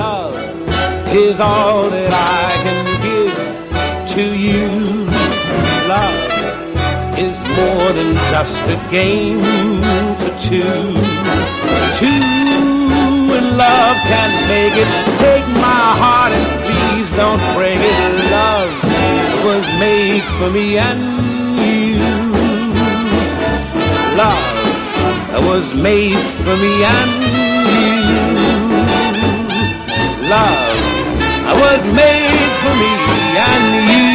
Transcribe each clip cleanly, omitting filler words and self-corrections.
love is all that I can give to you. Love is more than just a game for two. Two in love can make it. Take my heart and please don't break it. Love was made for me and you. Love was made for me and you. Love was made for me and you.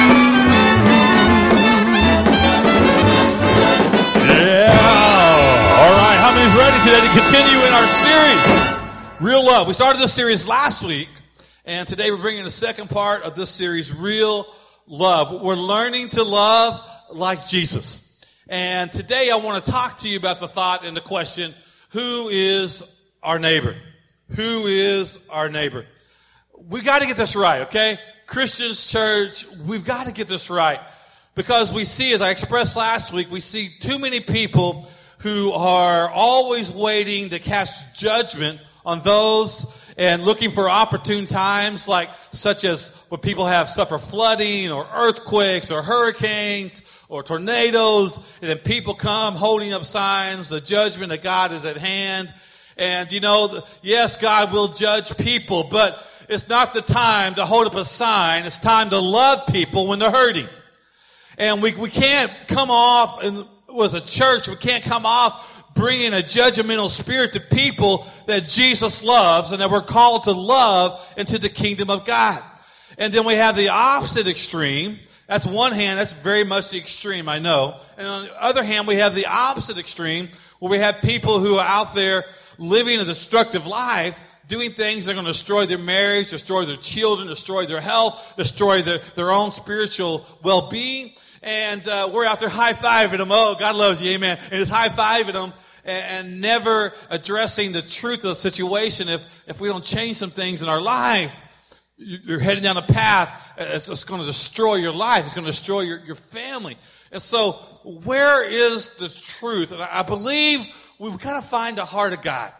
Yeah. All right. How many's ready today to continue in our series, Real Love? We started this series last week, and today we're bringing the second part of this series, Real Love. We're learning to love like Jesus. And today I want to talk to you about the thought and the question, who is our neighbor? Who is our neighbor? We got to get this right, okay? Christians, church, we've got to get this right. Because we see, as I expressed last week, we see too many people who are always waiting to cast judgment on those and looking for opportune times, like such as when people have suffer flooding or earthquakes or hurricanes or tornadoes, and then people come holding up signs, the judgment of God is at hand. And you know, yes, God will judge people, but it's not the time to hold up a sign. It's time to love people when they're hurting. And we can't come off, and as a church, we can't come off bringing a judgmental spirit to people that Jesus loves and that we're called to love into the kingdom of God. And then we have the opposite extreme. That's one hand, that's very much the extreme, I know. And on the other hand, we have the opposite extreme where we have people who are out there living a destructive life, doing things that are going to destroy their marriage, destroy their children, destroy their health, destroy their own spiritual well-being. And we're out there high-fiving them. Oh, God loves you, amen. And just high-fiving them and never addressing the truth of the situation. If we don't change some things in our life, you're heading down a path. It's going to destroy your life. It's going to destroy your family. And so where is the truth? And I believe we've got to find the heart of God.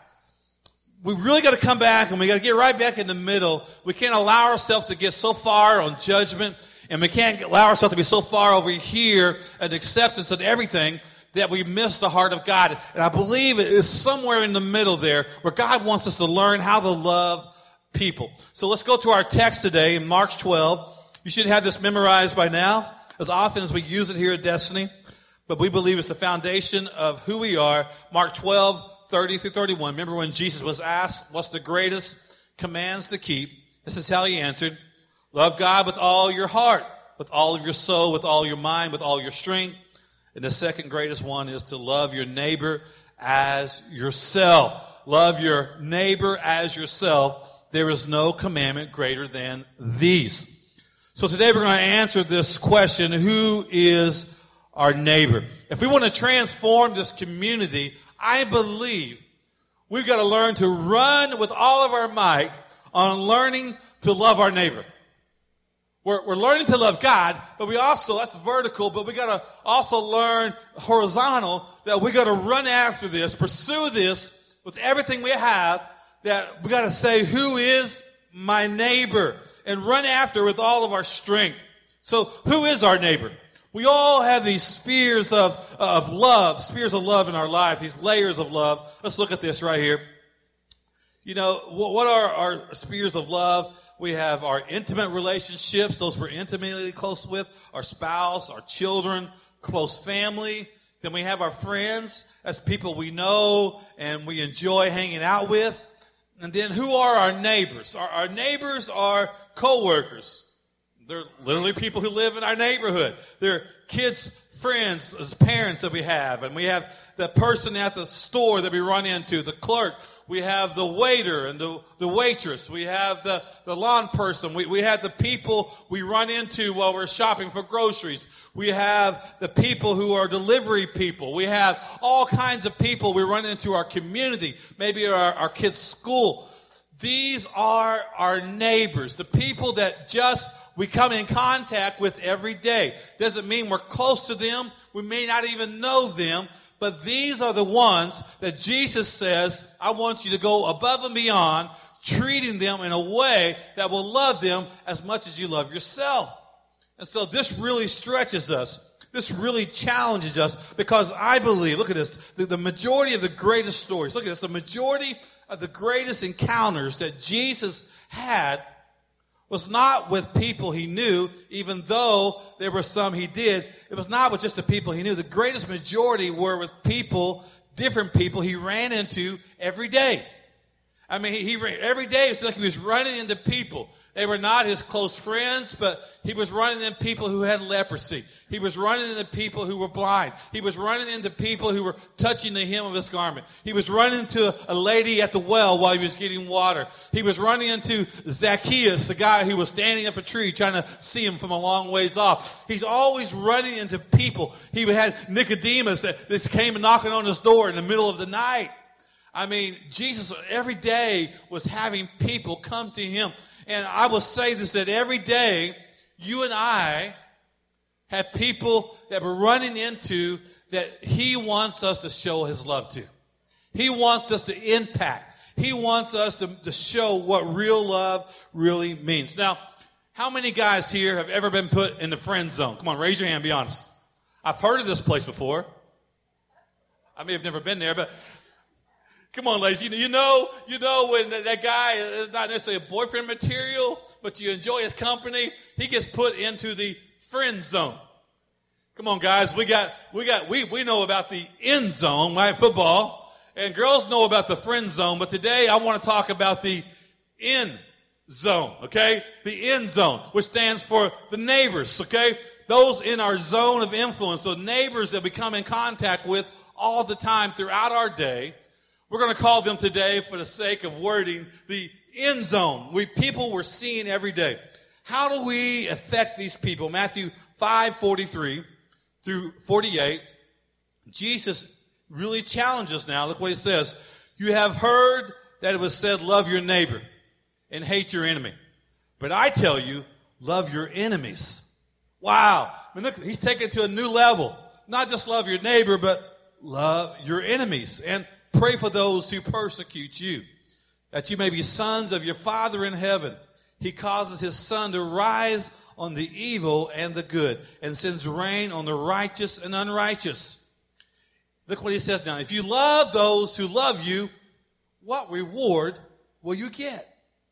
We really got to come back, and we got to get right back in the middle. We can't allow ourselves to get so far on judgment, and we can't allow ourselves to be so far over here at acceptance of everything that we miss the heart of God. And I believe it is somewhere in the middle there where God wants us to learn how to love people. So let's go to our text today in Mark 12. You should have this memorized by now, as often as we use it here at Destiny. But we believe it's the foundation of who we are. Mark 12, 30 through 31. Remember when Jesus was asked, what's the greatest commands to keep? This is how he answered. Love God with all your heart, with all of your soul, with all your mind, with all your strength. And the second greatest one is to love your neighbor as yourself. Love your neighbor as yourself. There is no commandment greater than these. So today we're going to answer this question, who is our neighbor? If we want to transform this community, I believe we've got to learn to run with all of our might on learning to love our neighbor. We're learning to love God, but we also, that's vertical, but we got to also learn horizontal, that we got to run after this, pursue this with everything we have, that we got to say, who is my neighbor? And run after with all of our strength. So who is our neighbor? We all have these spheres of love in our life, these layers of love. Let's look at this right here. You know, what are our spheres of love? We have our intimate relationships, those we're intimately close with, our spouse, our children, close family. Then we have our friends, that's people we know and we enjoy hanging out with. And then who are our neighbors? Our neighbors are co-workers. They're literally people who live in our neighborhood. They're kids' friends as parents that we have. And we have the person at the store that we run into, the clerk. We have the waiter and the waitress. We have the lawn person. We have the people we run into while we're shopping for groceries. We have the people who are delivery people. We have all kinds of people we run into our community, maybe our kids' school. These are our neighbors, the people that just we come in contact with every day. Doesn't mean we're close to them. We may not even know them. But these are the ones that Jesus says, I want you to go above and beyond treating them in a way that will love them as much as you love yourself. And so this really stretches us. This really challenges us because I believe, look at this, the majority of the greatest stories, look at this, the majority of the greatest encounters that Jesus had was not with people he knew, even though there were some he did. It was not with just the people he knew. The greatest majority were with people, different people he ran into every day. I mean, every day it was like he was running into people. They were not his close friends, but he was running into people who had leprosy. He was running into people who were blind. He was running into people who were touching the hem of his garment. He was running into a lady at the well while he was getting water. He was running into Zacchaeus, the guy who was standing up a tree trying to see him from a long ways off. He's always running into people. He had Nicodemus that came knocking on his door in the middle of the night. I mean, Jesus every day was having people come to him. And I will say this, that every day you and I have people that we're running into that he wants us to show his love to. He wants us to impact. He wants us to show what real love really means. Now, how many guys here have ever been put in the friend zone? Come on, raise your hand, be honest. I've heard of this place before. I may have never been there, but come on, ladies. You know when that guy is not necessarily a boyfriend material, but you enjoy his company, he gets put into the friend zone. Come on, guys. We know about the end zone, right? Football. And girls know about the friend zone, but today I want to talk about the end zone, okay? The end zone, which stands for the neighbors, okay? Those in our zone of influence, the neighbors that we come in contact with all the time throughout our day. We're going to call them today, for the sake of wording, the end zone. People we're seeing every day. How do we affect these people? Matthew 5:43 through 48. Jesus really challenges now. Look what he says. You have heard that it was said, love your neighbor and hate your enemy. But I tell you, love your enemies. Wow. I mean, look, he's taken it to a new level. Not just love your neighbor, but love your enemies. And pray for those who persecute you, that you may be sons of your Father in heaven. He causes his sun to rise on the evil and the good, and sends rain on the righteous and unrighteous. Look what he says now. If you love those who love you, what reward will you get?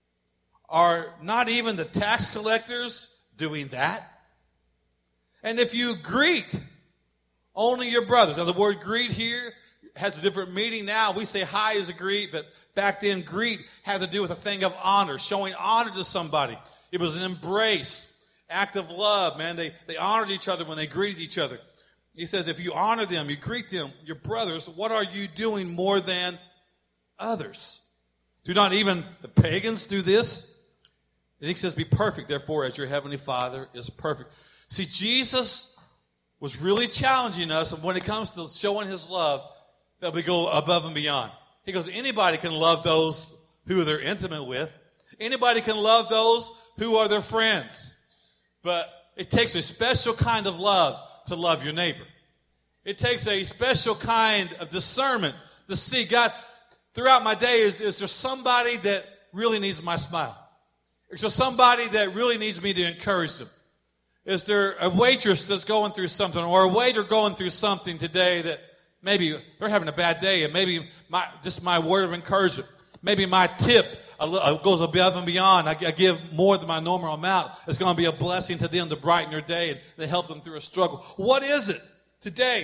Are not even the tax collectors doing that? And if you greet only your brothers. Now the word greet here has a different meaning now. We say hi as a greet, but back then greet had to do with a thing of honor, showing honor to somebody. It was an embrace, act of love, man. They honored each other when they greeted each other. He says, if you honor them, you greet them, your brothers, what are you doing more than others? Do not even the pagans do this? And he says, be perfect, therefore, as your heavenly Father is perfect. See, Jesus was really challenging us when it comes to showing his love, that we go above and beyond. He goes, anybody can love those who they're intimate with. Anybody can love those who are their friends. But it takes a special kind of love to love your neighbor. It takes a special kind of discernment to see, God, throughout my day, is there somebody that really needs my smile? Is there somebody that really needs me to encourage them? Is there a waitress that's going through something, or a waiter going through something today that maybe they're having a bad day, and maybe my word of encouragement, maybe my tip goes above and beyond. I give more than my normal amount. It's going to be a blessing to them to brighten their day and to help them through a struggle. What is it today?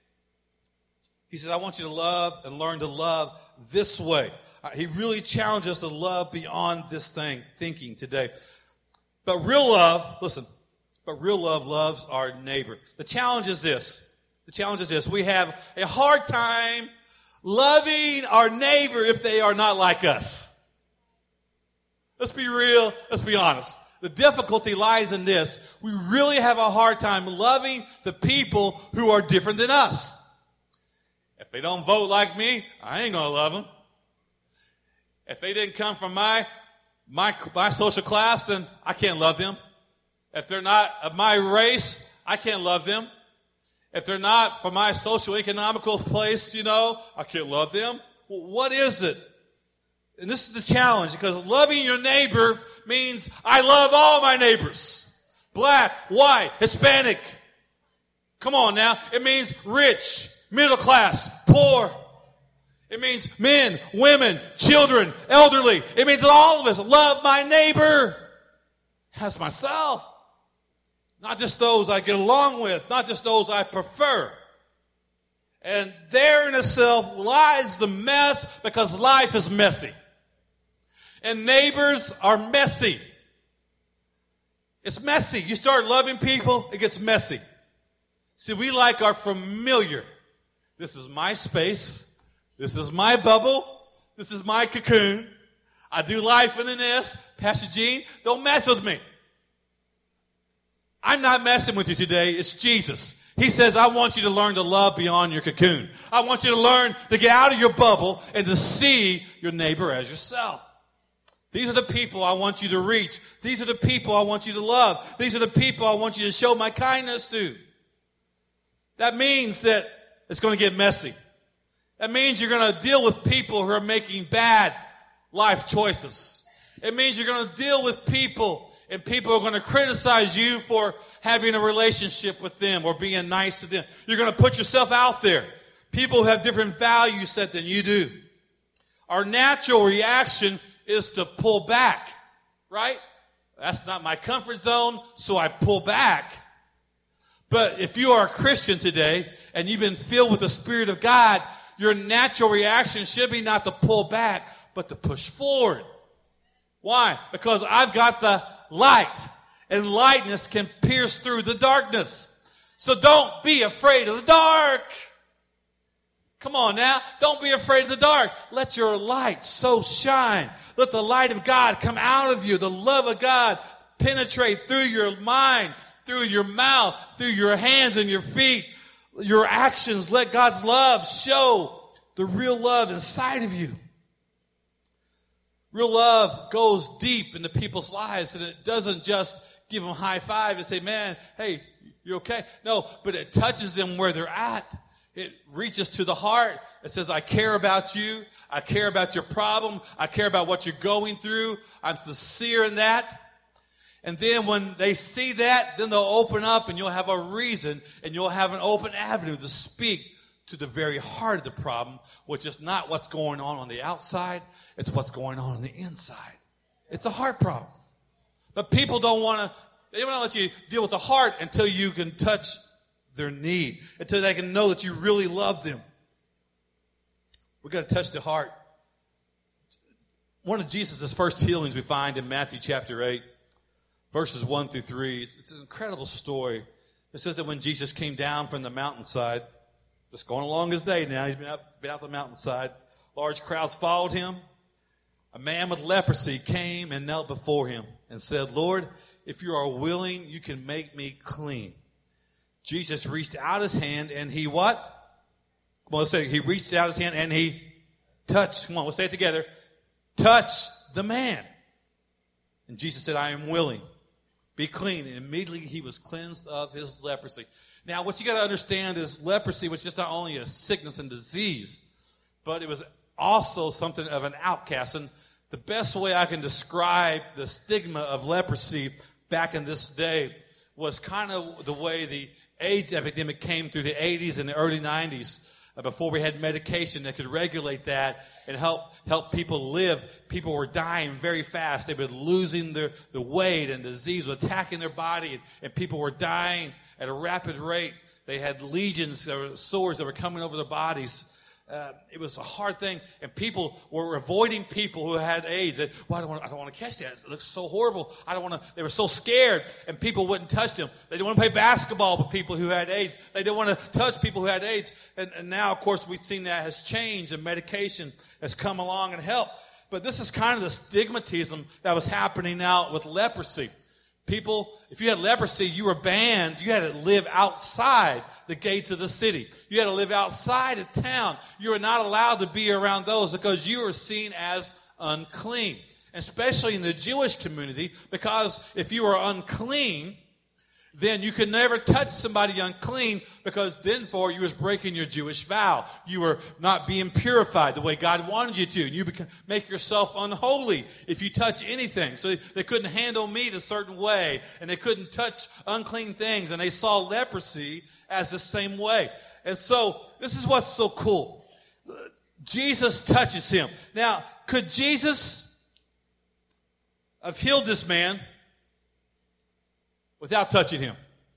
He says, I want you to love and learn to love this way. He really challenges us to love beyond this thinking today. But real love, listen, real love loves our neighbor. The challenge is this. We have a hard time loving our neighbor if they are not like us. Let's be real. Let's be honest. The difficulty lies in this. We really have a hard time loving the people who are different than us. If they don't vote like me, I ain't going to love them. If they didn't come from my social class, then I can't love them. If they're not of my race, I can't love them. If they're not from my social economical place, I can't love them. Well, what is it And this is the challenge, because loving your neighbor means I love all my neighbors. Black, white, Hispanic. Come on now. It means rich, middle class, poor. It means men, women, children, elderly. It means that all of us love my neighbor as myself. Not just those I get along with, not just those I prefer. And there in itself lies the mess, because life is messy. And neighbors are messy. It's messy. You start loving people, it gets messy. See, we like our familiar. This is my space. This is my bubble. This is my cocoon. I do life in the nest. Pastor Gene, don't mess with me. I'm not messing with you today. It's Jesus. He says, I want you to learn to love beyond your cocoon. I want you to learn to get out of your bubble and to see your neighbor as yourself. These are the people I want you to reach. These are the people I want you to love. These are the people I want you to show my kindness to. That means that it's going to get messy. That means you're going to deal with people who are making bad life choices. It means you're going to deal with people, and people are going to criticize you for having a relationship with them or being nice to them. You're going to put yourself out there. People who have different value set than you do. Our natural reaction is to pull back, right? That's not my comfort zone, so I pull back. But if you are a Christian today and you've been filled with the Spirit of God, your natural reaction should be not to pull back, but to push forward. Why? Because I've got the light, and lightness can pierce through the darkness. So don't be afraid of the dark. Come on now. Don't be afraid of the dark. Let your light so shine. Let the light of God come out of you. The love of God penetrate through your mind, through your mouth, through your hands and your feet, your actions. Let God's love show the real love inside of you. Real love goes deep into people's lives, and it doesn't just give them a high five and say, man, hey, you okay? No, but it touches them where they're at. It reaches to the heart. It says, I care about you. I care about your problem. I care about what you're going through. I'm sincere in that. And then when they see that, then they'll open up, and you'll have a reason, and you'll have an open avenue to speak to the very heart of the problem, which is not what's going on the outside. It's what's going on the inside. It's a heart problem. But people they don't want to let you deal with the heart until you can touch their need, until they can know that you really love them. We've got to touch the heart. One of Jesus' first healings we find in Matthew chapter 8, verses 1 through 3. It's an incredible story. It says that when Jesus came down from the mountainside, just going along his day now, he's been out the mountainside, large crowds followed him. A man with leprosy came and knelt before him and said, Lord, if you are willing, you can make me clean. Jesus reached out his hand and he what? Come on, let's say it. He reached out his hand and he touched. Come on, let's say it together. Touched the man. And Jesus said, I am willing. Be clean. And immediately he was cleansed of his leprosy. Now, what you got to understand is leprosy was just not only a sickness and disease, but it was also something of an outcast. And the best way I can describe the stigma of leprosy back in this day was kind of the way the AIDS epidemic came through the 80s and the early 90s. Before we had medication that could regulate that and help people live. People were dying very fast. They were losing the weight, and disease was attacking their body, and people were dying at a rapid rate. They had legions or sores that were coming over their bodies. It was a hard thing, and people were avoiding people who had AIDS. Well, I don't want to catch that. It looks so horrible. I don't want to. They were so scared, and people wouldn't touch them. They didn't want to play basketball with people who had AIDS. They didn't want to touch people who had AIDS. And now, of course, we've seen that has changed, and medication has come along and helped. But this is kind of the stigmatism that was happening now with leprosy. People, if you had leprosy, you were banned. You had to live outside the gates of the city. You had to live outside of town. You were not allowed to be around those because you were seen as unclean, especially in the Jewish community, because if you were unclean, then you could never touch somebody unclean, because then you was breaking your Jewish vow. You were not being purified the way God wanted you to. You make yourself unholy if you touch anything. So they couldn't handle meat a certain way, and they couldn't touch unclean things, and they saw leprosy as the same way. And so this is what's so cool. Jesus touches him. Now, could Jesus have healed this man without touching him?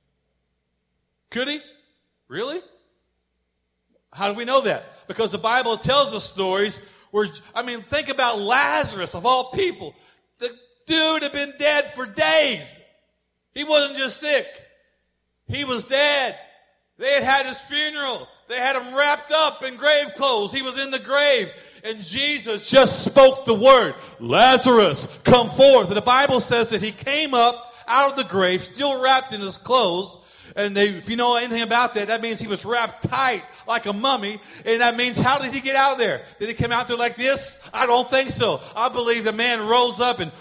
Could he? Really? How do we know that? Because the Bible tells us stories where, think about Lazarus, of all people. The dude had been dead for days. He wasn't just sick. He was dead. They had his funeral. They had him wrapped up in grave clothes. He was in the grave. And Jesus just spoke the word, Lazarus, come forth. And the Bible says that he came up out of the grave, still wrapped in his clothes. And if you know anything about that, that means he was wrapped tight like a mummy. And that means, how did he get out there? Did he come out there like this? I don't think so. I believe the man rose up and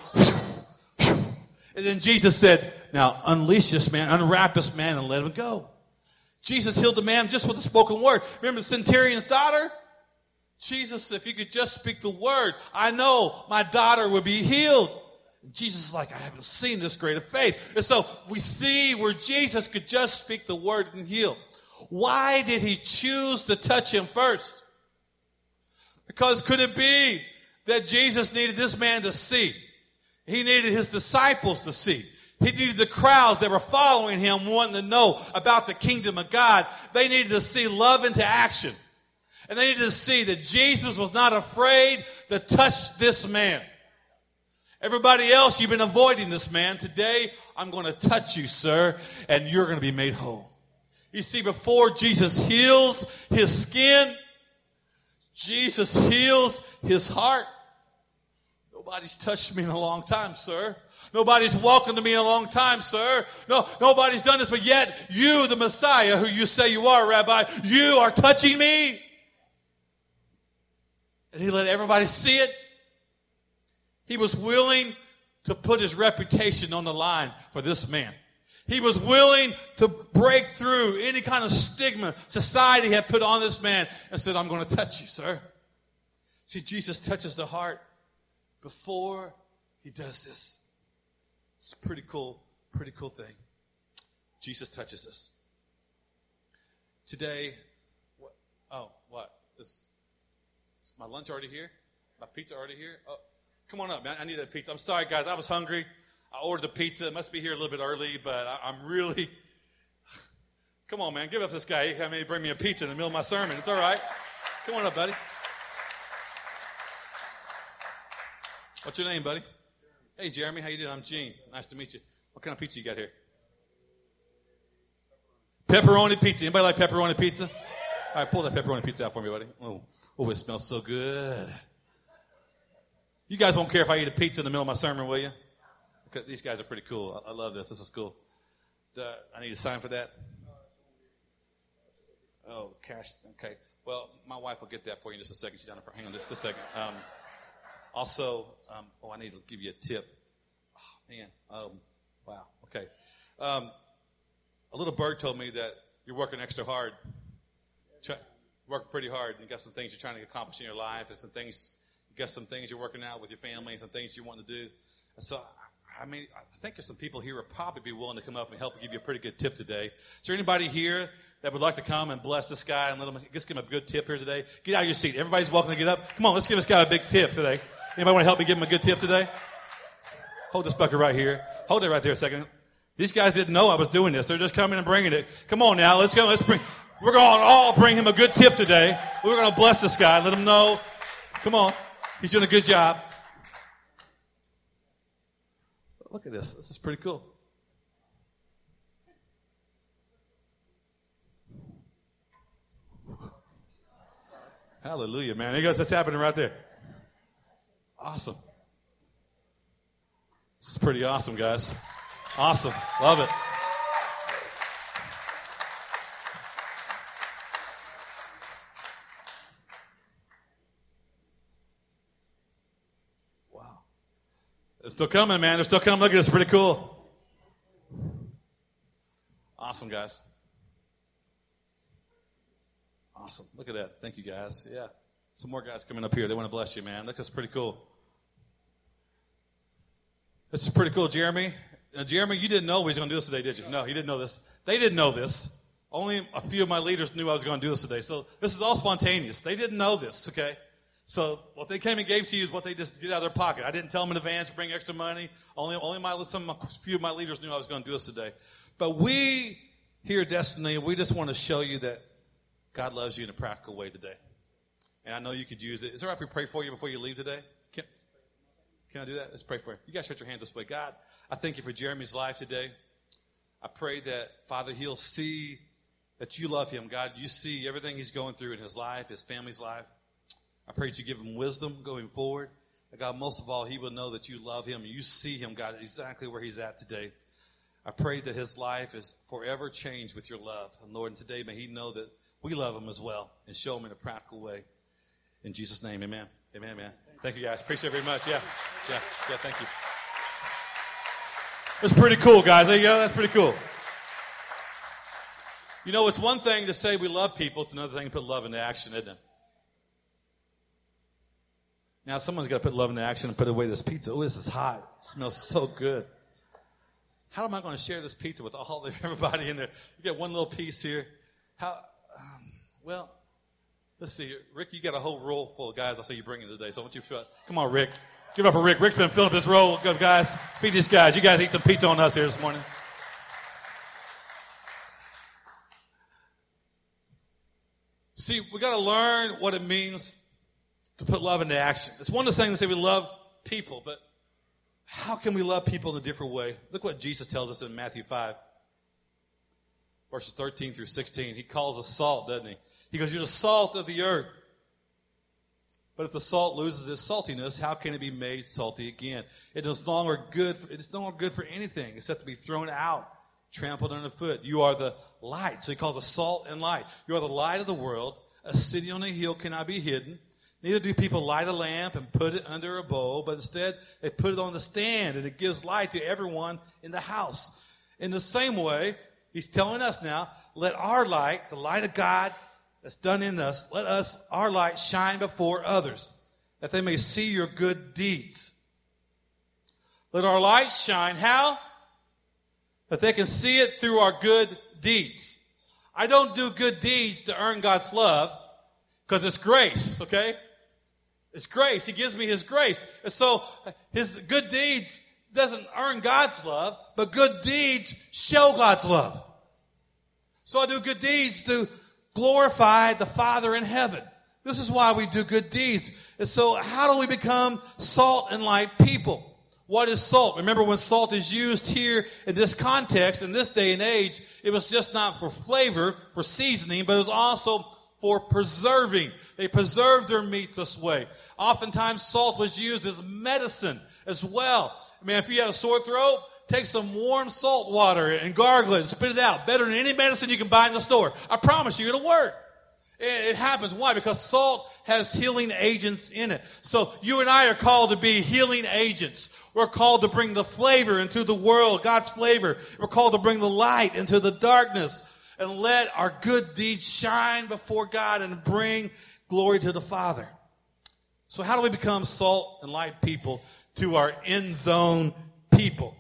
then Jesus said, now unleash this man, unwrap this man and let him go. Jesus healed the man just with a spoken word. Remember the centurion's daughter? Jesus, if you could just speak the word, I know my daughter would be healed. And Jesus is like, I haven't seen this great of faith. And so we see where Jesus could just speak the word and heal. Why did he choose to touch him first? Because could it be that Jesus needed this man to see? He needed his disciples to see. He needed the crowds that were following him, wanting to know about the kingdom of God. They needed to see love into action. And they needed to see that Jesus was not afraid to touch this man. Everybody else, you've been avoiding this man. Today, I'm going to touch you, sir, and you're going to be made whole. You see, before Jesus heals his skin, Jesus heals his heart. Nobody's touched me in a long time, sir. Nobody's welcomed me in a long time, sir. No, nobody's done this, but yet you, the Messiah, who you say you are, Rabbi, you are touching me. And he let everybody see it. He was willing to put his reputation on the line for this man. He was willing to break through any kind of stigma society had put on this man and said, I'm going to touch you, sir. See, Jesus touches the heart before he does this. It's a pretty cool thing. Jesus touches us. Today, what? Is my lunch already here? My pizza already here? Oh, come on up, man. I need a pizza. I'm sorry, guys. I was hungry. I ordered the pizza. It must be here a little bit early, but I'm really... Come on, man. Give up this guy. He came to bring me a pizza in the middle of my sermon. It's all right. Come on up, buddy. What's your name, buddy? Hey, Jeremy. How you doing? I'm Gene. Nice to meet you. What kind of pizza you got here? Pepperoni pizza. Anybody like pepperoni pizza? All right, pull that pepperoni pizza out for me, buddy. Oh, it smells so good. You guys won't care if I eat a pizza in the middle of my sermon, will you? Because these guys are pretty cool. I love this. This is cool. I need a sign for that? Oh, cash. Okay. Well, my wife will get that for you in just a second. She's down there. Hang on just a second. I need to give you a tip. Oh, man. Wow. Okay. A little bird told me that you're working extra hard. Working pretty hard. You got some things you're trying to accomplish in your life, and you got some things you're working out with your family, and some things you want to do. And so, I think there's some people here who would probably be willing to come up and help give you a pretty good tip today. Is there anybody here that would like to come and bless this guy and just give him a good tip here today? Get out of your seat. Everybody's welcome to get up. Come on, let's give this guy a big tip today. Anybody want to help me give him a good tip today? Hold this bucket right here. Hold it right there a second. These guys didn't know I was doing this. They're just coming and bringing it. Come on now, let's go. We're going to all bring him a good tip today. We're going to bless this guy and let him know. Come on. He's doing a good job. Look at this. This is pretty cool. Hallelujah, man. There goes. That's happening right there. Awesome. This is pretty awesome, guys. Awesome. Love it. They're still coming, man. They're still coming. Look at this. Pretty cool. Awesome, guys. Awesome. Look at that. Thank you, guys. Yeah. Some more guys coming up here. They want to bless you, man. Look, that's pretty cool. This is pretty cool, Jeremy. Jeremy, you didn't know we was going to do this today, did you? No, he didn't know this. They didn't know this. Only a few of my leaders knew I was going to do this today. So this is all spontaneous. They didn't know this, okay? So what they came and gave to you is what they just get out of their pocket. I didn't tell them in advance, bring extra money. Only a few of my leaders knew I was going to do this today. But we here at Destiny, we just want to show you that God loves you in a practical way today. And I know you could use it. Is it all right if we pray for you before you leave today? Can I do that? Let's pray for you. You guys stretch your hands this way. God, I thank you for Jeremy's life today. I pray that, Father, he'll see that you love him. God, you see everything he's going through in his life, his family's life. I pray that you give him wisdom going forward. And God, most of all, he will know that you love him. You see him, God, exactly where he's at today. I pray that his life is forever changed with your love. And Lord, and today may he know that we love him as well and show him in a practical way. In Jesus' name, amen. Amen, man. Thank you, guys. Appreciate it very much. Yeah, thank you. That's pretty cool, guys. There you go. That's pretty cool. You know, it's one thing to say we love people. It's another thing to put love into action, isn't it? Now, someone's got to put love into action and put away this pizza. Oh, this is hot. It smells so good. How am I going to share this pizza with all of everybody in there? You get one little piece here. Well, let's see. Rick, you got a whole roll full of guys I see you bringing today. So I want you to come on, Rick. Give it up for Rick. Rick's been filling up this roll. Good, guys. Feed these guys. You guys eat some pizza on us here this morning. See, we got to learn what it means to put love into action. It's one of the things to say we love people, but how can we love people in a different way? Look what Jesus tells us in Matthew 5, verses 13 through 16. He calls us salt, doesn't he? He goes, you're the salt of the earth. But if the salt loses its saltiness, how can it be made salty again? It is no longer good for anything except to be thrown out, trampled underfoot. You are the light. So he calls us salt and light. You are the light of the world. A city on a hill cannot be hidden. Neither do people light a lamp and put it under a bowl, but instead they put it on the stand, and it gives light to everyone in the house. In the same way, he's telling us now, let our light, the light of God that's done in us, our light shine before others, that they may see your good deeds. Let our light shine. How? That they can see it through our good deeds. I don't do good deeds to earn God's love, because it's grace, okay? It's grace. He gives me his grace. And so his good deeds doesn't earn God's love, but good deeds show God's love. So I do good deeds to glorify the Father in heaven. This is why we do good deeds. And so how do we become salt and light people? What is salt? Remember, when salt is used here in this context, in this day and age, it was just not for flavor, for seasoning, but it was also for preserving. They preserved their meats this way. Oftentimes, salt was used as medicine as well. I mean, if you have a sore throat, take some warm salt water and gargle it and spit it out. Better than any medicine you can buy in the store. I promise you, it'll work. It happens. Why? Because salt has healing agents in it. So you and I are called to be healing agents. We're called to bring the flavor into the world, God's flavor. We're called to bring the light into the darkness and let our good deeds shine before God and bring glory to the Father. So how do we become salt and light people to our end zone people?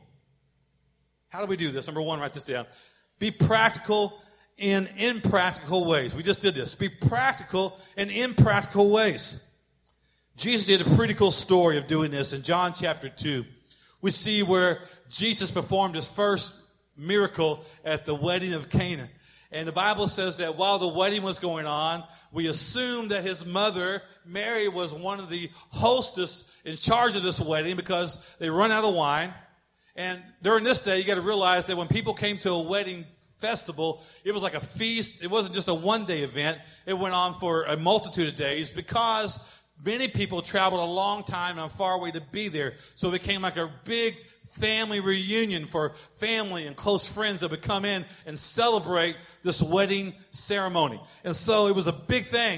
How do we do this? Number one, write this down. Be practical in impractical ways. We just did this. Be practical in impractical ways. Jesus did a pretty cool story of doing this in John chapter 2. We see where Jesus performed his first miracle at the wedding of Cana. And the Bible says that while the wedding was going on, we assumed that his mother, Mary, was one of the hostess in charge of this wedding because they run out of wine. And during this day, you got to realize that when people came to a wedding festival, it was like a feast. It wasn't just a one-day event. It went on for a multitude of days because many people traveled a long time and a far way to be there. So it became like a big family reunion for family and close friends that would come in and celebrate this wedding ceremony. And so it was a big thing. And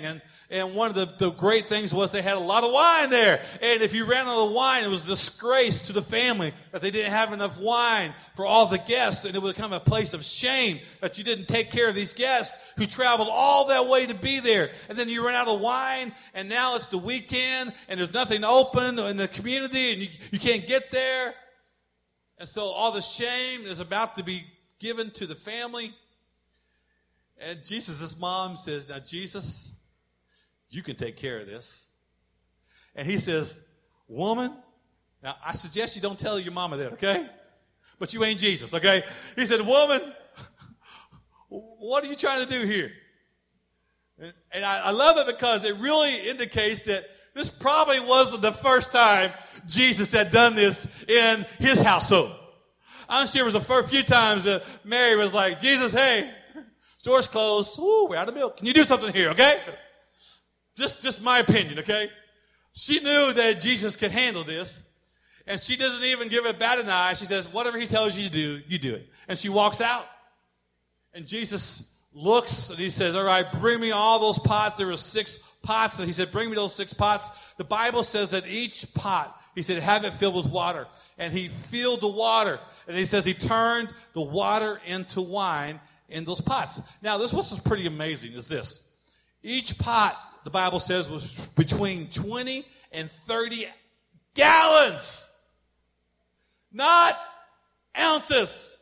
And one of the great things was they had a lot of wine there. And if you ran out of wine, it was a disgrace to the family that they didn't have enough wine for all the guests. And it would become a place of shame that you didn't take care of these guests who traveled all that way to be there. And then you run out of wine, and now it's the weekend, and there's nothing open in the community, and you can't get there. And so all the shame is about to be given to the family. And Jesus' mom says, now, Jesus, you can take care of this. And he says, woman, now I suggest you don't tell your mama that, okay? But you ain't Jesus, okay? He said, woman, what are you trying to do here? And I love it because it really indicates that this probably wasn't the first time Jesus had done this in his household. I'm sure it was the few times that Mary was like, Jesus, hey, store's closed. Ooh, we're out of milk. Can you do something here, okay? Just my opinion, okay? She knew that Jesus could handle this, and she doesn't even give it bat an eye. She says, whatever he tells you to do, you do it. And she walks out. And Jesus looks, and he says, all right, bring me all those pots. There were 6 pots. And he said, bring me those 6 pots. The Bible says that each pot, he said, have it filled with water. And he filled the water. And he says he turned the water into wine in those pots. Now, this was pretty amazing, is this. Each pot, the Bible says, was between 20 and 30 gallons. Not ounces.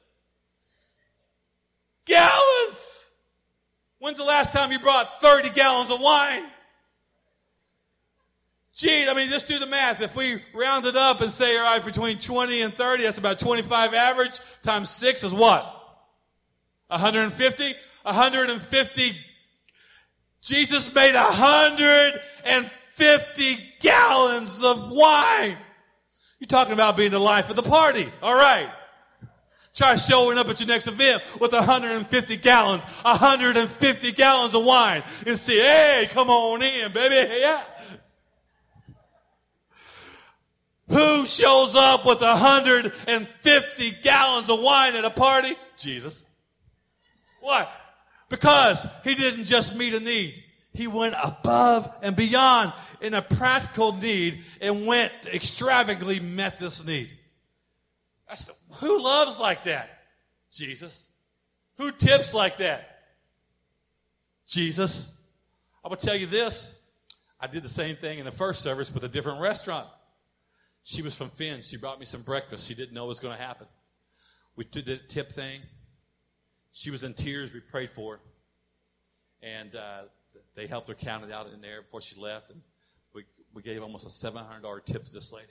Gallons. When's the last time you brought 30 gallons of wine? Gee, I mean, just do the math. If we round it up and say, all right, between 20 and 30, that's about 25 average, times 6 is what? 150? 150. Jesus made 150 gallons of wine. You're talking about being the life of the party. All right. Try showing up at your next event with 150 gallons of wine and say, hey, come on in, baby. Yeah. Who shows up with 150 gallons of wine at a party? Jesus. Why? Because he didn't just meet a need. He went above and beyond in a practical need and went extravagantly met this need. Who loves like that? Jesus. Who tips like that? Jesus. I will tell you this. I did the same thing in the first service with a different restaurant. She was from Finn. She brought me some breakfast. She didn't know it was going to happen. We did the tip thing. She was in tears. We prayed for her. And they helped her count it out in there before she left. And we gave almost a $700 tip to this lady.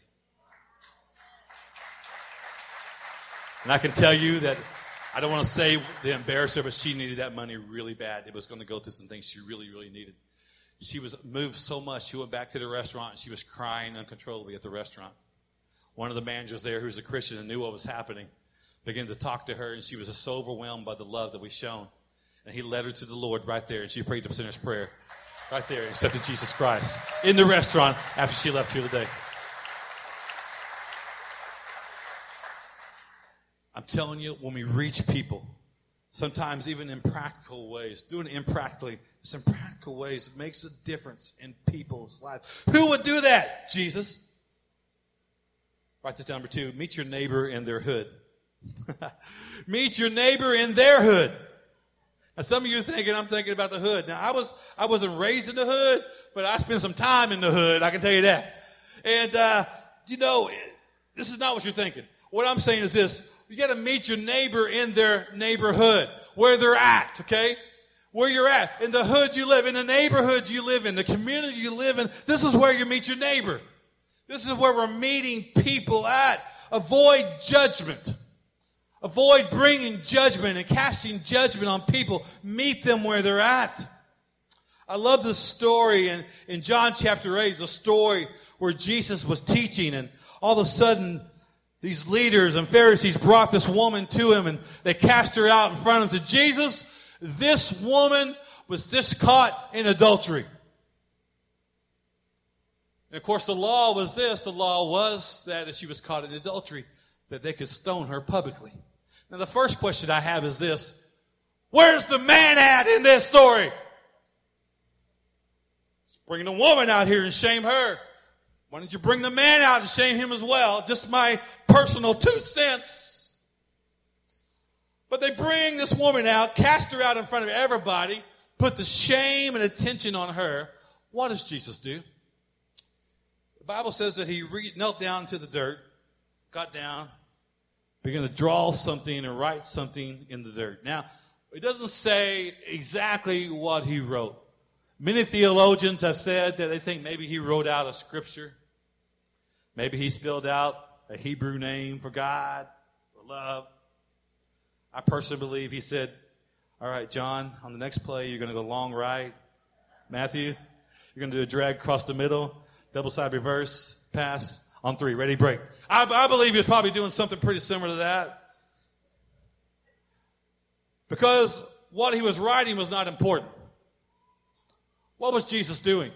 And I can tell you that I don't want to say to embarrass her, but she needed that money really bad. It was going to go through some things she really, really needed. She was moved so much, she went back to the restaurant, and she was crying uncontrollably at the restaurant. One of the managers there, who's a Christian and knew what was happening, began to talk to her, and she was just so overwhelmed by the love that we've shown. And he led her to the Lord right there, and she prayed the sinner's prayer right there and accepted Jesus Christ in the restaurant after she left here today. I'm telling you, when we reach people, sometimes even in practical ways, doing it impractically, some practical ways, it makes a difference in people's lives. Who would do that? Jesus. Write this down, number 2. Meet your neighbor in their hood. Meet your neighbor in their hood. Now, some of you are thinking, I'm thinking about the hood. Now, I wasn't raised in the hood, but I spent some time in the hood, I can tell you that. And, this is not what you're thinking. What I'm saying is this. You got to meet your neighbor in their neighborhood, where they're at, okay? Where you're at. In the hood you live, in the neighborhood you live in, the community you live in. This is where you meet your neighbor. This is where we're meeting people at. Avoid judgment. Avoid bringing judgment and casting judgment on people. Meet them where they're at. I love this story in John chapter 8, the story where Jesus was teaching, and all of a sudden, these leaders and Pharisees brought this woman to him, and they cast her out in front of him and said, Jesus, this woman was just caught in adultery. And of course, the law was this. The law was that if she was caught in adultery, that they could stone her publicly. Now, the first question I have is this. Where's the man at in this story? bringing a woman out here and shame her. Why don't you bring the man out and shame him as well? Just my personal 2 cents. But they bring this woman out, cast her out in front of everybody, put the shame and attention on her. What does Jesus do? The Bible says that he knelt down to the dirt, got down, began to draw something and write something in the dirt. Now, it doesn't say exactly what he wrote. Many theologians have said that they think maybe he wrote out a scripture. Maybe he spelled out a Hebrew name for God, for love. I personally believe he said, all right, John, on the next play, you're going to go long right. Matthew, you're going to do a drag across the middle, double side reverse, pass, on 3, ready, break. I believe he was probably doing something pretty similar to that. Because what he was writing was not important. What was Jesus doing?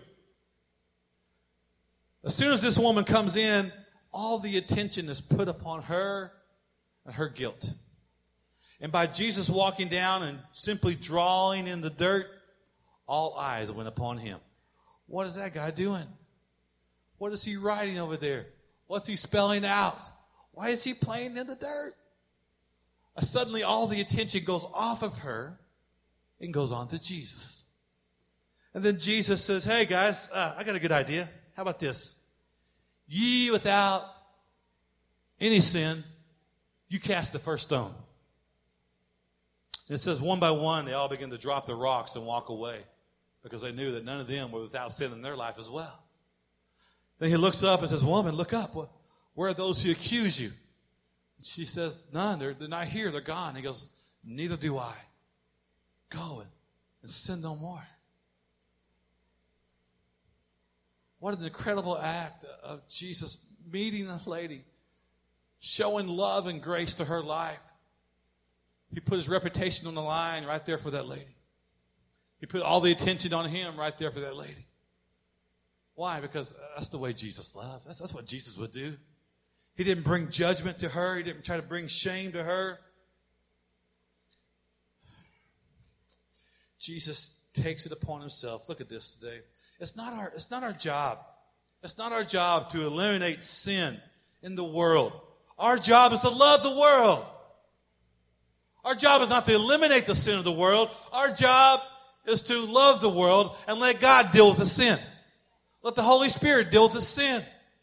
As soon as this woman comes in, all the attention is put upon her and her guilt. And by Jesus walking down and simply drawing in the dirt, all eyes went upon him. What is that guy doing? What is he writing over there? What's he spelling out? Why is he playing in the dirt? Suddenly all the attention goes off of her and goes on to Jesus. And then Jesus says, hey guys, I got a good idea. How about this? Ye without any sin, you cast the first stone. And it says one by one, they all begin to drop their rocks and walk away because they knew that none of them were without sin in their life as well. Then he looks up and says, woman, look up. Where are those who accuse you? And she says, none. They're not here. They're gone. He goes, neither do I. Go and sin no more. What an incredible act of Jesus meeting this lady, showing love and grace to her life. He put his reputation on the line right there for that lady. He put all the attention on him right there for that lady. Why? Because that's the way Jesus loved. That's what Jesus would do. He didn't bring judgment to her. He didn't try to bring shame to her. Jesus takes it upon himself. Look at this today. It's not our job. It's not our job to eliminate sin in the world. Our job is to love the world. Our job is not to eliminate the sin of the world. Our job is to love the world and let God deal with the sin. Let the Holy Spirit deal with the sin.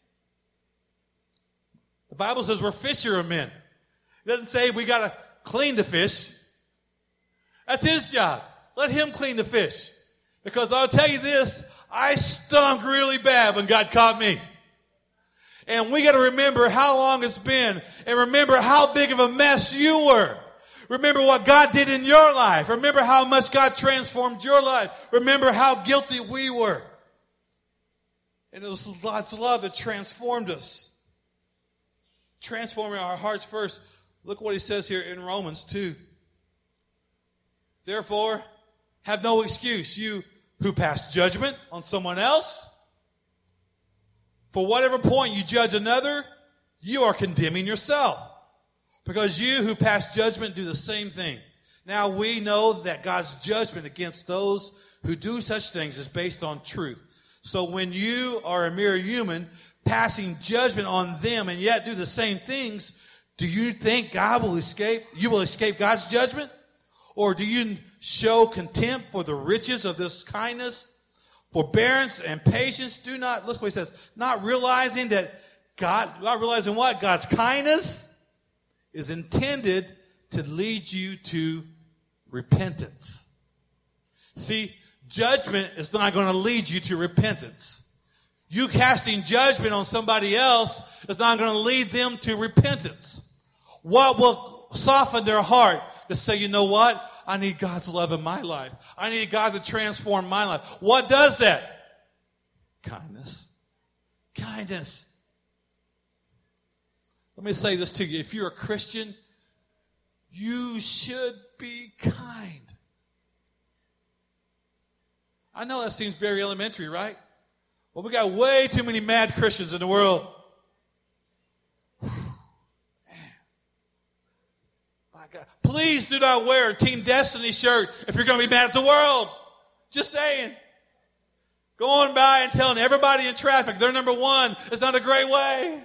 The Bible says we're fisher of men. It doesn't say we got to clean the fish. That's his job. Let him clean the fish. Because I'll tell you this, I stunk really bad when God caught me. And we got to remember how long it's been and remember how big of a mess you were. Remember what God did in your life. Remember how much God transformed your life. Remember how guilty we were. And it was God's love that transformed us. Transforming our hearts first. Look what he says here in Romans 2. Therefore, have no excuse, you who pass judgment on someone else. For whatever point you judge another, you are condemning yourself. Because you who pass judgment do the same thing. Now we know that God's judgment against those who do such things is based on truth. So when you are a mere human passing judgment on them and yet do the same things, do you think you will escape God's judgment? Or do you show contempt for the riches of this kindness, forbearance and patience? Do not, listen what he says, not realizing what? God's kindness is intended to lead you to repentance. See, judgment is not going to lead you to repentance. You casting judgment on somebody else is not going to lead them to repentance. What will soften their heart to say, you know what? I need God's love in my life. I need God to transform my life. What does that? Kindness. Kindness. Let me say this to you. If you're a Christian, you should be kind. I know that seems very elementary, right? Well, we got way too many mad Christians in the world. Man. My God. Please do not wear a Team Destiny shirt if you're going to be mad at the world. Just saying. Going by and telling everybody in traffic they're number one is not a great way.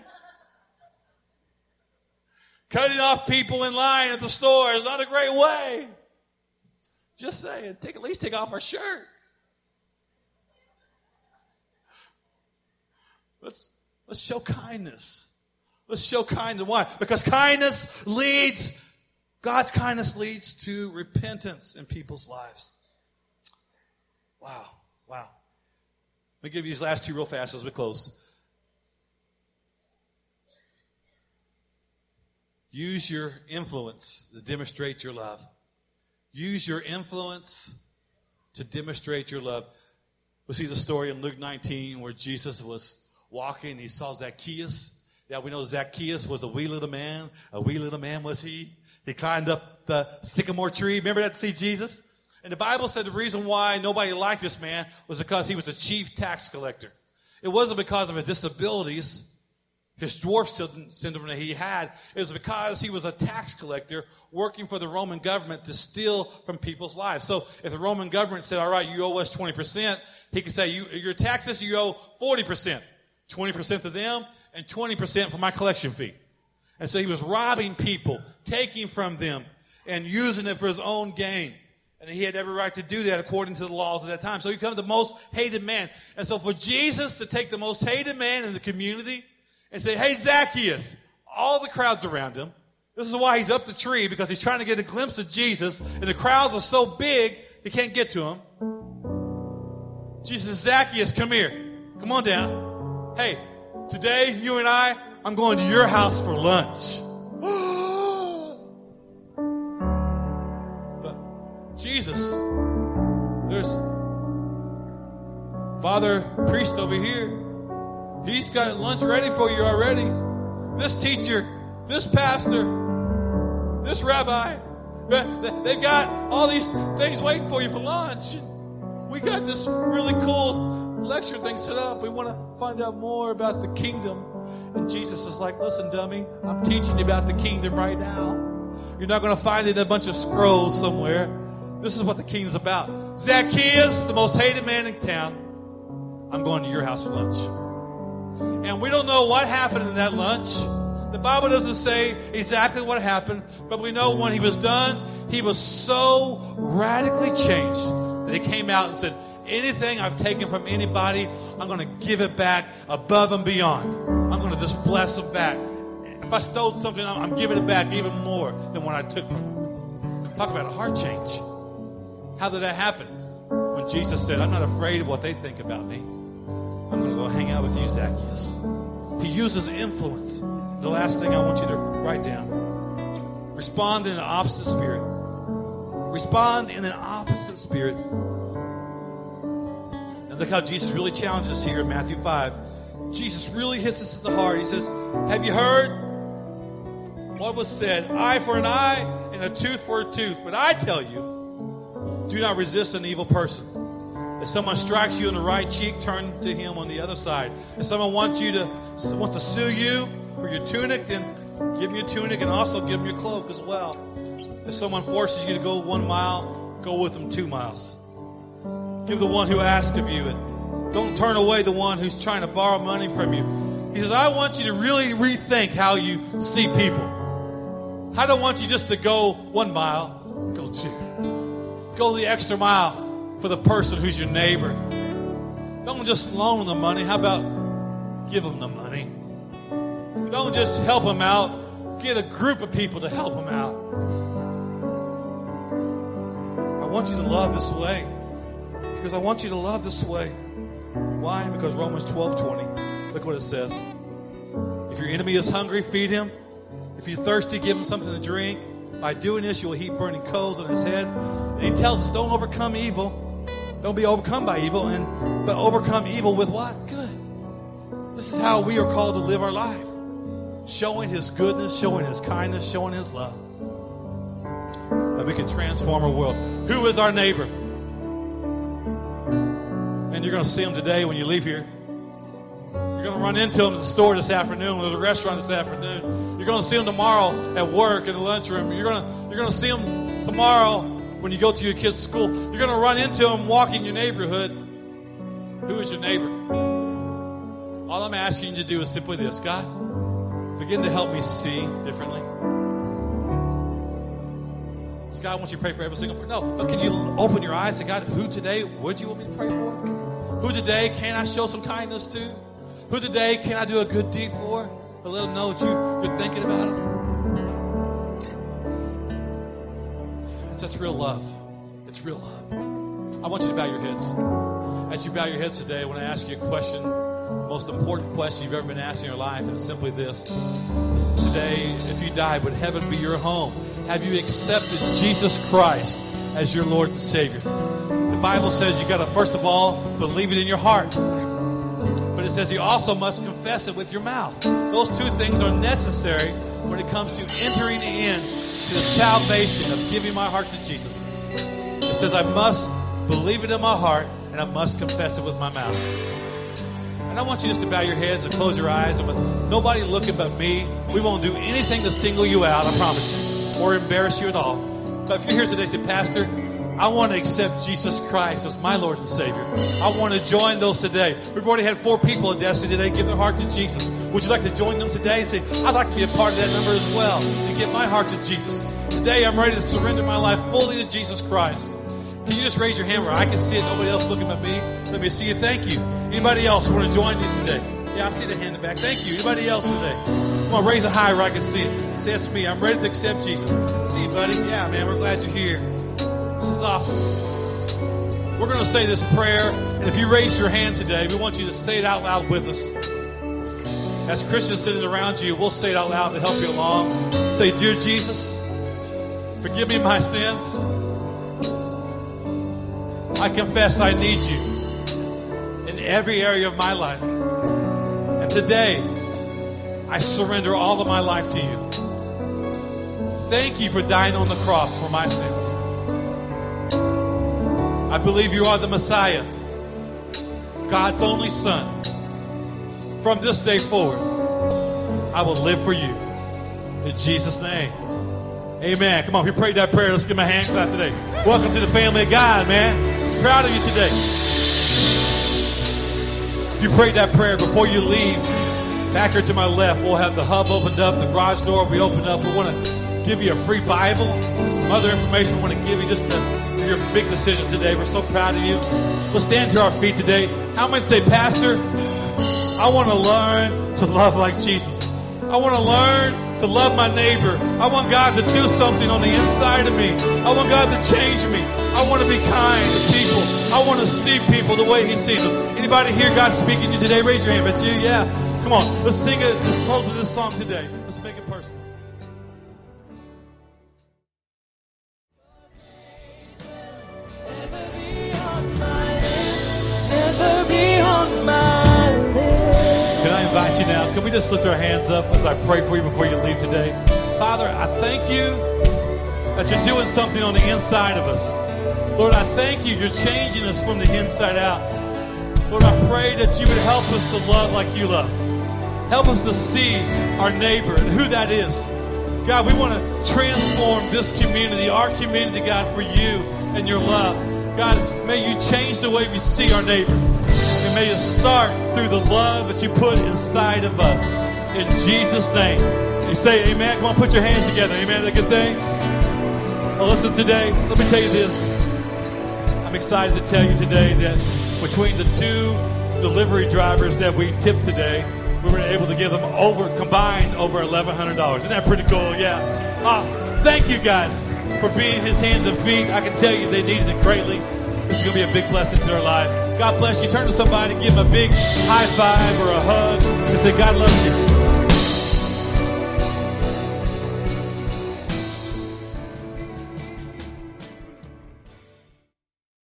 Cutting off people in line at the store is not a great way. Just saying, at least take off our shirt. Let's show kindness. Let's show kindness. Why? Because God's kindness leads to repentance in people's lives. Wow. Let me give you these last two real fast as we close. Use your influence to demonstrate your love. Use your influence to demonstrate your love. We see the story in Luke 19 where Jesus was walking. He saw Zacchaeus. Yeah, we know Zacchaeus was a wee little man. A wee little man was he. He climbed up the sycamore tree. Remember that to see Jesus? And the Bible said the reason why nobody liked this man was because he was a chief tax collector. It wasn't because of his disabilities, his dwarf syndrome that he had. It was because he was a tax collector working for the Roman government to steal from people's lives. So if the Roman government said, all right, you owe us 20%, he could say, your taxes, you owe 40%. 20% to them and 20% for my collection fee. And so he was robbing people, taking from them, and using it for his own gain. And he had every right to do that according to the laws of that time. So he became the most hated man. And so for Jesus to take the most hated man in the community and say, hey, Zacchaeus, all the crowds around him. This is why he's up the tree, because he's trying to get a glimpse of Jesus. And the crowds are so big, they can't get to him. Jesus says, Zacchaeus, come here. Come on down. Hey, today, you and I'm going to your house for lunch. Jesus, there's Father Priest over here. He's got lunch ready for you already. This teacher, this pastor, this rabbi, they've got all these things waiting for you for lunch. We got this really cool lecture thing set up. We want to find out more about the kingdom. And Jesus is like, listen, dummy, I'm teaching you about the kingdom right now. You're not going to find it in a bunch of scrolls somewhere. This is what the kingdom is about. Zacchaeus, the most hated man in town, I'm going to your house for lunch. And we don't know what happened in that lunch. The Bible doesn't say exactly what happened, but we know when he was done, he was so radically changed that he came out and said, anything I've taken from anybody, I'm going to give it back above and beyond. I'm going to just bless them back. If I stole something, I'm giving it back even more than what I took from them. Talk about a heart change. How did that happen? When Jesus said, I'm not afraid of what they think about me. I'm going to go hang out with you, Zacchaeus. He uses influence. The last thing I want you to write down. Respond in an opposite spirit. Respond in an opposite spirit. And look how Jesus really challenges us here in Matthew 5. Jesus really hits us at the heart. He says, have you heard what was said? Eye for an eye and a tooth for a tooth. But I tell you, do not resist an evil person. If someone strikes you on the right cheek, turn to him on the other side. If someone wants to sue you for your tunic, then give him your tunic and also give him your cloak as well. If someone forces you to go 1 mile, go with them 2 miles. Give the one who asks of you, and don't turn away the one who's trying to borrow money from you. He says, I want you to really rethink how you see people. I don't want you just to go 1 mile, go 2. Go the extra mile for the person who's your neighbor. Don't just loan them money. How about give them the money? Don't just help them out. Get a group of people to help them out. I want you to love this way. Because I want you to love this way. Why? Because Romans 12:20. Look what it says. If your enemy is hungry, feed him. If he's thirsty, give him something to drink. By doing this, you will heap burning coals on his head. And he tells us, don't overcome evil. Don't be overcome by evil, but overcome evil with what? Good. This is how we are called to live our life. Showing his goodness, showing his kindness, showing his love. That we can transform our world. Who is our neighbor? And you're going to see him today when you leave here. You're going to run into him at the store this afternoon, or the restaurant this afternoon. You're going to see him tomorrow at work, in the lunchroom. You're going to see him tomorrow when you go to your kids' school. You're going to run into him walking your neighborhood. Who is your neighbor? All I'm asking you to do is simply this. God, begin to help me see differently. Does God want you to pray for every single person? No. But could you open your eyes to God? Who today would you want me to pray for? Who today can I show some kindness to? Who today can I do a good deed for? To let them know that you're thinking about them. That's real love. It's real love. I want you to bow your heads. As you bow your heads today, I want to ask you a question, the most important question you've ever been asked in your life, and it's simply this. Today, if you died, would heaven be your home? Have you accepted Jesus Christ as your Lord and Savior? The Bible says you got to, first of all, believe it in your heart. But it says you also must confess it with your mouth. Those two things are necessary when it comes to entering in to the salvation of giving my heart to Jesus. It says I must believe it in my heart and I must confess it with my mouth. And I want you just to bow your heads and close your eyes. And with nobody looking but me, we won't do anything to single you out, I promise you, or embarrass you at all. But if you're here today and say, Pastor, I want to accept Jesus Christ as my Lord and Savior. I want to join those today. We've already had 4 people at Destiny today give their heart to Jesus. Would you like to join them today and say, I'd like to be a part of that number as well and give my heart to Jesus. Today I'm ready to surrender my life fully to Jesus Christ. Can you just raise your hand where I can see it? Nobody else looking at me. Let me see you. Thank you. Anybody else want to join us today? Yeah, I see the hand in the back. Thank you. Anybody else today? Come on, raise it high where I can see it. Say, that's me. I'm ready to accept Jesus. See you, buddy. Yeah, man, we're glad you're here. This is awesome. We're going to say this prayer, and if you raise your hand today, we want you to say it out loud with us. As Christians sitting around you, we'll say it out loud to help you along. Say, Dear Jesus, forgive me my sins. I confess I need you in every area of my life. And today, I surrender all of my life to you. Thank you for dying on the cross for my sins. I believe you are the Messiah, God's only Son. From this day forward, I will live for you. In Jesus' name. Amen. Come on, if you prayed that prayer, let's give him a hand clap today. Welcome to the family of God, man. Proud of you today. If you prayed that prayer, before you leave, back here to my left, we'll have the hub opened up, the garage door will be opened up. We want to give you a free Bible, some other information we want to give you just for your big decision today. We're so proud of you. Let's stand to our feet today. How many say, Pastor, I want to learn to love like Jesus. I want to learn to love my neighbor. I want God to do something on the inside of me. I want God to change me. I want to be kind to people. I want to see people the way He sees them. Anybody here, God speaking to you today? Raise your hand. That's you. Yeah. Come on. Let's sing it. Let's close with this song today. Let's make it personal. Never be on my list. Never be on my list. Can I invite you now? Can we just lift our hands up as I pray for you before you leave today? Father, I thank you that you're doing something on the inside of us. Lord, I thank you. You're changing us from the inside out. Lord, I pray that you would help us to love like you love. Help us to see our neighbor and who that is. God, we want to transform this community, our community, God, for you and your love. God, may you change the way we see our neighbor. And may it start through the love that you put inside of us. In Jesus' name. You say amen. Come on, put your hands together. Amen. Is that a good thing? Well, listen, today, let me tell you this. I'm excited to tell you today that between the 2 delivery drivers that we tipped today, we were able to give them combined over $1,100. Isn't that pretty cool? Yeah. Awesome. Thank you guys for being His hands and feet. I can tell you they needed it greatly. This is going to be a big blessing to their life. God bless you. Turn to somebody, give them a big high five or a hug, and say, God loves you.